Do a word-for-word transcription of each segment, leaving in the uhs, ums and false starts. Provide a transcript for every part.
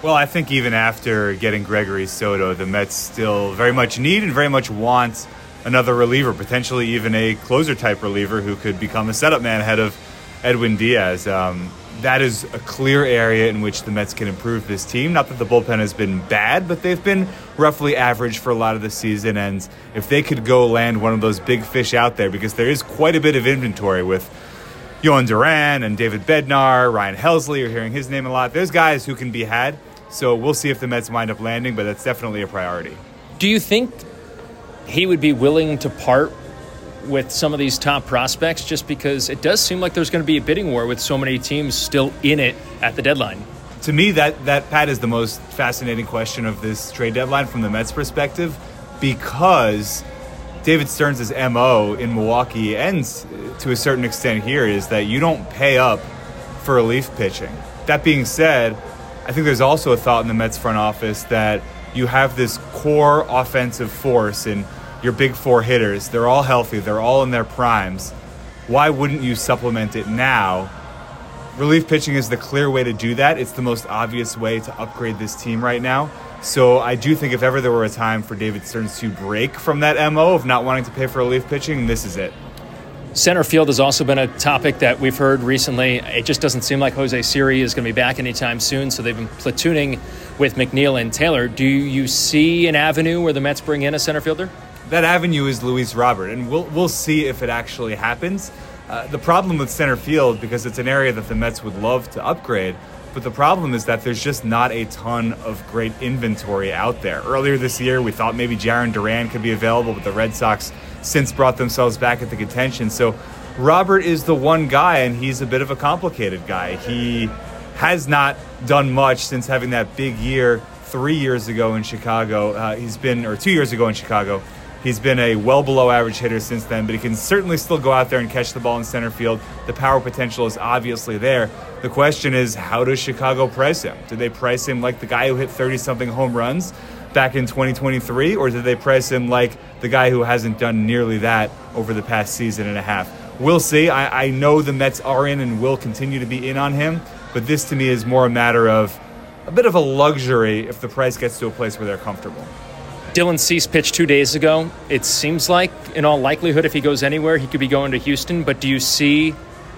Well, I think even after getting Gregory Soto, the Mets still very much need and very much want another reliever, potentially even a closer-type reliever who could become a setup man ahead of Edwin Diaz. Um, that is a clear area in which the Mets can improve this team. Not that the bullpen has been bad, but they've been roughly average for a lot of the season. And if they could go land one of those big fish out there, because there is quite a bit of inventory with Yohan Duran and David Bednar, Ryan Helsley, you're hearing his name a lot. There's guys who can be had. So we'll see if the Mets wind up landing, but that's definitely a priority. Do you think he would be willing to part with some of these top prospects, just because it does seem like there's going to be a bidding war with so many teams still in it at the deadline? To me, that, that Pat, is the most fascinating question of this trade deadline from the Mets' perspective, because David Stearns' M O in Milwaukee, and to a certain extent here, is that you don't pay up for relief pitching. That being said, I think there's also a thought in the Mets front office that you have this core offensive force in your big four hitters. They're all healthy. They're all in their primes. Why wouldn't you supplement it now? Relief pitching is the clear way to do that. It's the most obvious way to upgrade this team right now. So I do think if ever there were a time for David Stearns to break from that M O of not wanting to pay for relief pitching, this is it. Center field has also been a topic that we've heard recently. It just doesn't seem like Jose Siri is going to be back anytime soon, so they've been platooning with McNeil and Taylor. Do you see an avenue where the Mets bring in a center fielder? That avenue is Luis Robert, and we'll we'll see if it actually happens. Uh, the problem with center field, because it's an area that the Mets would love to upgrade, but the problem is that there's just not a ton of great inventory out there. Earlier this year, we thought maybe Jarren Duran could be available, but the Red Sox since brought themselves back into contention. So Robert is the one guy, and he's a bit of a complicated guy. He has not done much since having that big year three years ago in Chicago. Uh, he's been, or two years ago in Chicago. He's been a well below average hitter since then, but he can certainly still go out there and catch the ball in center field. The power potential is obviously there. The question is, how does Chicago price him? Do they price him like the guy who hit thirty-something home runs back in twenty twenty-three, or did they price him like the guy who hasn't done nearly that over the past season and a half? We'll see. I, I know the Mets are in and will continue to be in on him, but this to me is more a matter of a bit of a luxury if the price gets to a place where they're comfortable. Dylan Cease pitched two days ago. It seems like, in all likelihood, if he goes anywhere, he could be going to Houston. But do you see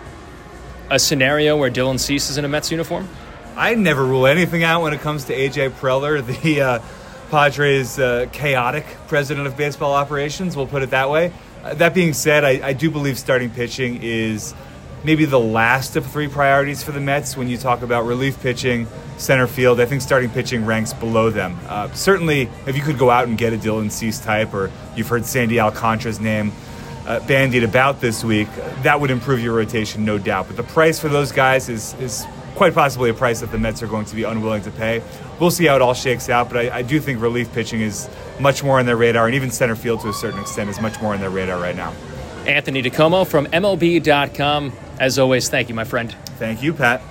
a scenario where Dylan Cease is in a Mets uniform? I never rule anything out when it comes to A J Preller, the uh, Padres' uh, chaotic president of baseball operations, we'll put it that way. Uh, that being said, I, I do believe starting pitching is maybe the last of three priorities for the Mets when you talk about relief pitching, center field. I think starting pitching ranks below them. Uh, certainly, if you could go out and get a Dylan Cease type, or you've heard Sandy Alcantara's name uh, bandied about this week, that would improve your rotation, no doubt. But the price for those guys is is quite possibly a price that the Mets are going to be unwilling to pay. We'll see how it all shakes out, but I, I do think relief pitching is much more on their radar, and even center field to a certain extent is much more on their radar right now. Anthony DiComo from M L B dot com. As always, thank you, my friend. Thank you, Pat.